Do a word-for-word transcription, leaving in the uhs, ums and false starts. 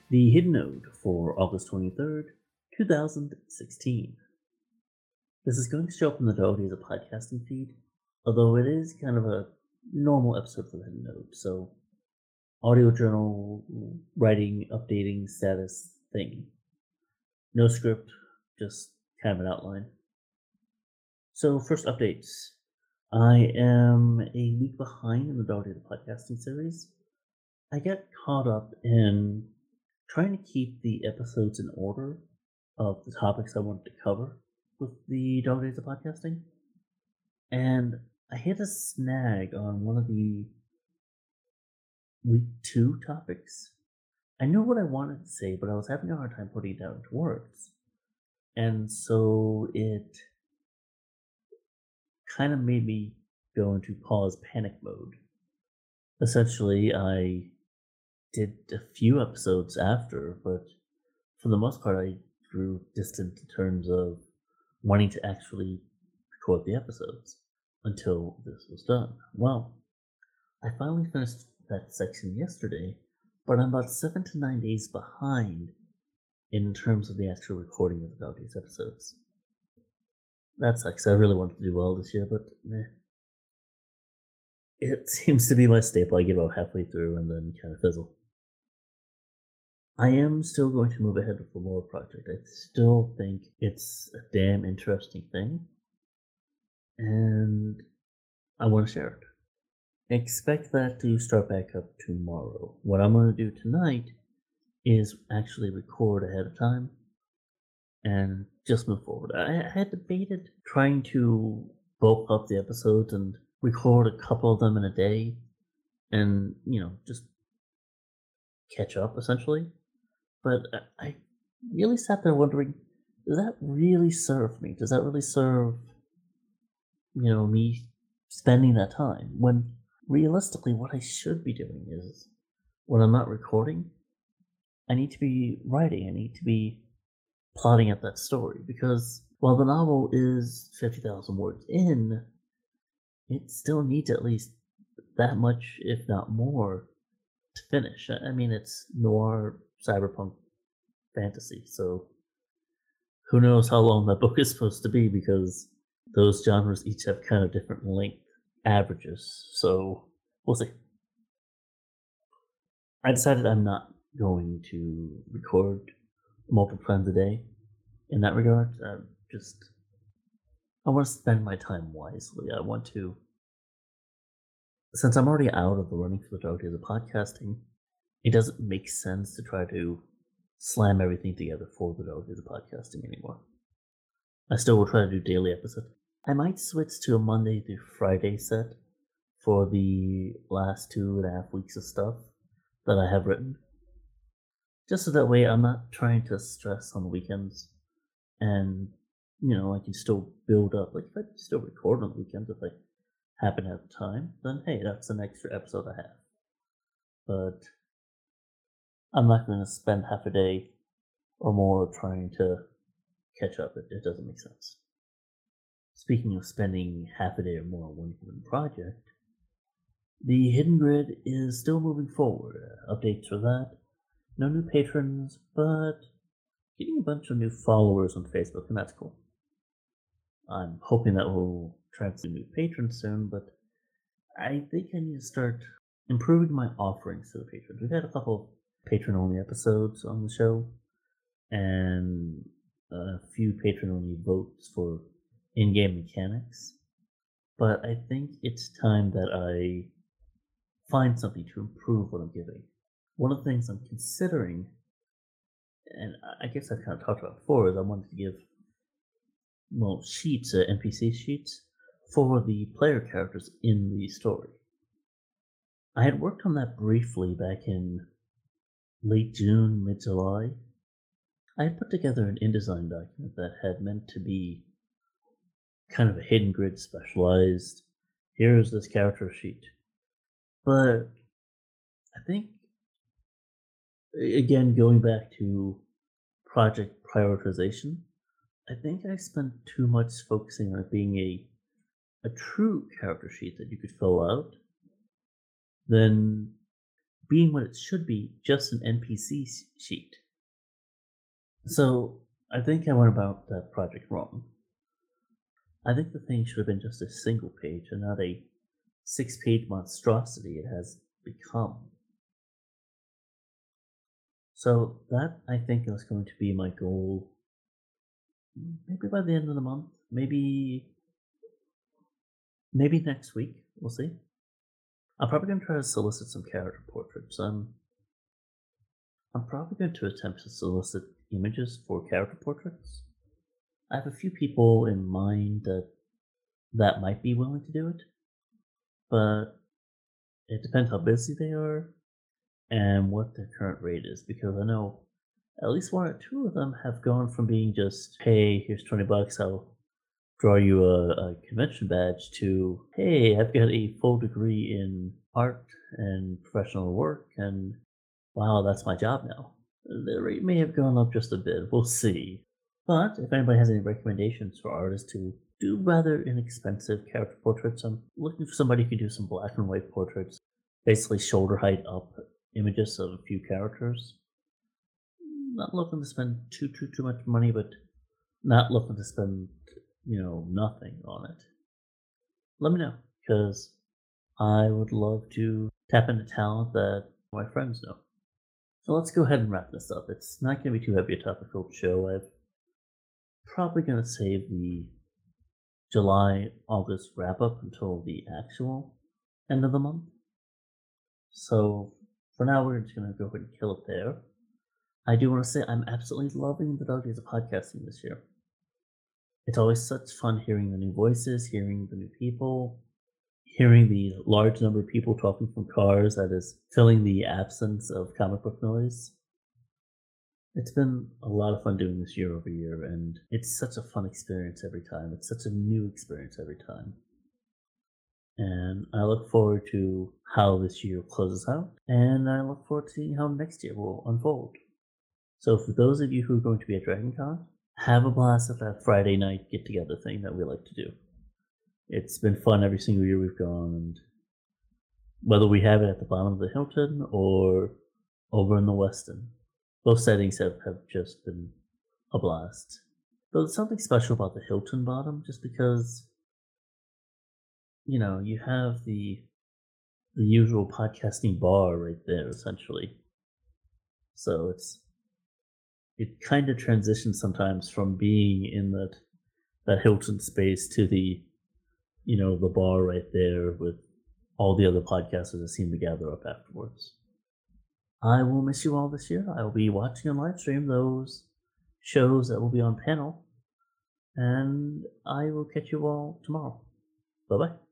The hidden node for August twenty-third, twenty sixteen. This is going to show up in the Dog Days of Podcasting feed, although it is kind of a normal episode for the hidden node, so audio journal, writing, updating, status thing. No script, just kind of an outline. So, first updates. I am a week behind in the Dog Days of Podcasting series. I get caught up in trying to keep the episodes in order of the topics I wanted to cover with the Dog Days of Podcasting. And I hit a snag on one of the week two topics. I knew what I wanted to say, but I was having a hard time putting it down into words. And so it kind of made me go into pause panic mode. Essentially, I did a few episodes after, but for the most part, I grew distant in terms of wanting to actually record the episodes until this was done. Well, I finally finished that section yesterday, but I'm about seven to nine days behind in terms of the actual recording of the Dog Days episodes. That sucks. I really wanted to do well this year, but meh. It seems to be my staple. I give out halfway through and then kind of fizzle. I am still going to move ahead with the lore project. I still think it's a damn interesting thing, and I want to share it. Expect that to start back up tomorrow. What I'm going to do tonight is actually record ahead of time and just move forward. I had debated trying to bulk up the episodes and record a couple of them in a day and, you know, just catch up essentially. But I really sat there wondering, does that really serve me? Does that really serve, you know, me spending that time? When realistically, what I should be doing is, when I'm not recording, I need to be writing. I need to be plotting out that story. Because while the novel is fifty thousand words in, it still needs at least that much, if not more, to finish. I mean, it's noir cyberpunk fantasy, so who knows how long that book is supposed to be, because those genres each have kind of different length averages, so we'll see. I decided I'm not going to record multiple times a day in that regard. Uh, just, I want to spend my time wisely. I want to, since I'm already out of the running for the Dog Days of Podcasting, it doesn't make sense to try to slam everything together for the Dog Days of Podcasting anymore. I still will try to do daily episodes. I might switch to a Monday through Friday set for the last two and a half weeks of stuff that I have written. Just so that way I'm not trying to stress on the weekends, and, you know, I can still build up. Like, if I can still record on the weekends if I happen to have time, then hey, that's an extra episode I have. But I'm not going to spend half a day or more trying to catch up. It, it doesn't make sense. Speaking of spending half a day or more on one given project, the Hidden Grid is still moving forward. Uh, updates for that. No new patrons, but getting a bunch of new followers on Facebook, and that's cool. I'm hoping that will translate to new patrons soon, but I think I need to start improving my offerings to the patrons. We've had a couple of patron-only episodes on the show, and a few patron-only votes for in-game mechanics. But I think it's time that I find something to improve what I'm giving. One of the things I'm considering, and I guess I've kind of talked about before, is I wanted to give, well, sheets, uh, N P C sheets, for the player characters in the story. I had worked on that briefly back in late June, mid-July. I had put together an InDesign document that had meant to be kind of a hidden grid specialized, here's this character sheet. But I think, again, going back to project prioritization, I think I spent too much focusing on it being a a true character sheet that you could fill out, than being what it should be, just an N P C sheet. So I think I went about that project wrong. I think the thing should have been just a single page and not a six page monstrosity it has become. So that I think is going to be my goal. Maybe by the end of the month. Maybe maybe next week. We'll see. I'm probably going to try to solicit some character portraits. I'm I'm probably going to attempt to solicit images for character portraits. I have a few people in mind that that might be willing to do it, but it depends how busy they are and what their current rate is. Because I know at least one or two of them have gone from being just, hey, here's twenty bucks, I'll draw you a, a convention badge, to, hey, I've got a full degree in art and professional work, and wow, that's my job now. The rate may have gone up just a bit. We'll see. But if anybody has any recommendations for artists to do rather inexpensive character portraits, I'm looking for somebody who can do some black and white portraits, basically shoulder height up images of a few characters. Not looking to spend too too too much money, but not looking to spend, you know, nothing on it. Let me know, because I would love to tap into talent that my friends know. So let's go ahead and wrap this up. It's not going to be too heavy a topic-filled show. I'm probably going to save the July, August wrap-up until the actual end of the month. So for now, we're just going to go ahead and kill it there. I do want to say I'm absolutely loving the Dog Days of Podcasting this year. It's always such fun hearing the new voices, hearing the new people, hearing the large number of people talking from cars that is filling the absence of comic book noise. It's been a lot of fun doing this year over year, and it's such a fun experience every time. It's such a new experience every time. And I look forward to how this year closes out, and I look forward to seeing how next year will unfold. So for those of you who are going to be at DragonCon, have a blast at that Friday night get-together thing that we like to do. It's been fun every single year we've gone, and whether we have it at the bottom of the Hilton or over in the Westin, both settings have, have just been a blast. But there's something special about the Hilton bottom, just because, you know, you have the the usual podcasting bar right there, essentially. So it's it kind of transitions sometimes from being in that that Hilton space to the, you know, the bar right there with all the other podcasters that seem to gather up afterwards. I will miss you all this year. I will be watching on live stream those shows that will be on panel, and I will catch you all tomorrow. Bye bye.